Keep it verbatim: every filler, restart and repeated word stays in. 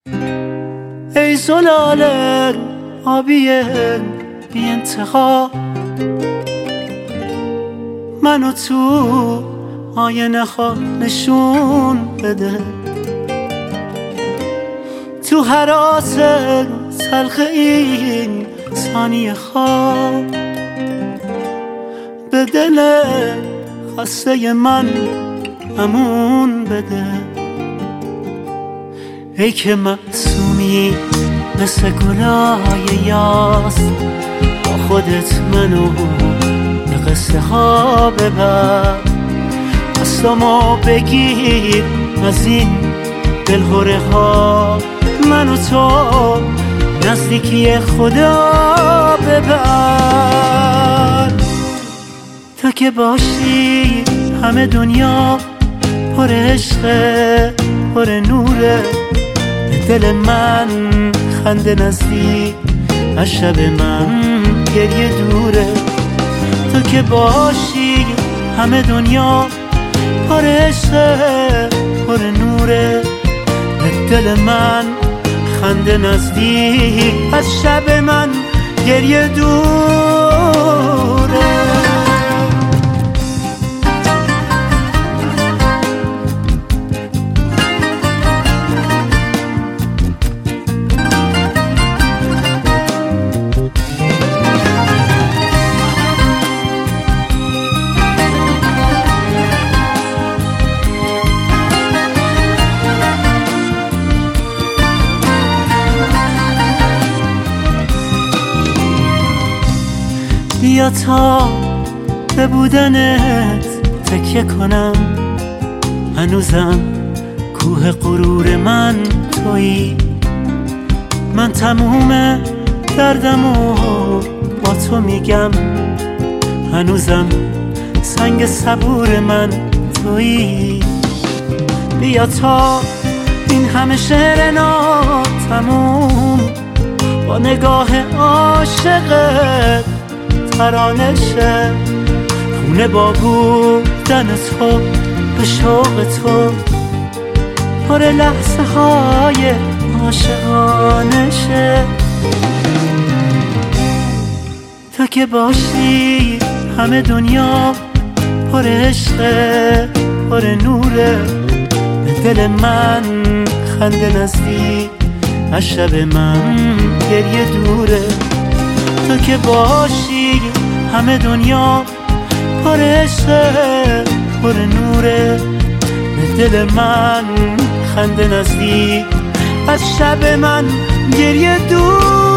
ای زلال آبی بی انتها، منو تو آینه ها نشون بده. تو هراس تلخ این ثانیه ها به دل خسته من امون بده. ای که معصومی مثل گلای یاس، با خودت منو به قصه ها ببر. دستامو بگیر از این دلهوره ها، منو تو نزدیکی خدا ببر. تا که باشی همه دنیا پر عشقه پر نوره، به دل من خنده نزدیک از شب من گریه دوره. تا که باشی همه دنیا پر عشقه پر نوره، به دل من خنده نزدیک از شب من گریه دوره. بیا تا به بودنت تکیه کنم، هنوزم کوه غرور من تویی. من تموم دردمو با تو میگم، هنوزم سنگ صبور من تویی. بیا تا این همه شعر ناتموم با نگاه عاشقت ترانه شه. خونه با بودن تو به شوق تو پر لحظه های عاشقانه شه. تا که باشی همه دنیا پر عشقه پر نوره، به دل من خنده نزدیک از شب من گریه دوره. تا که باشی همه دنیا پر عشقه پر نوره، به دل من خنده نزدیک از شب من گریه دور.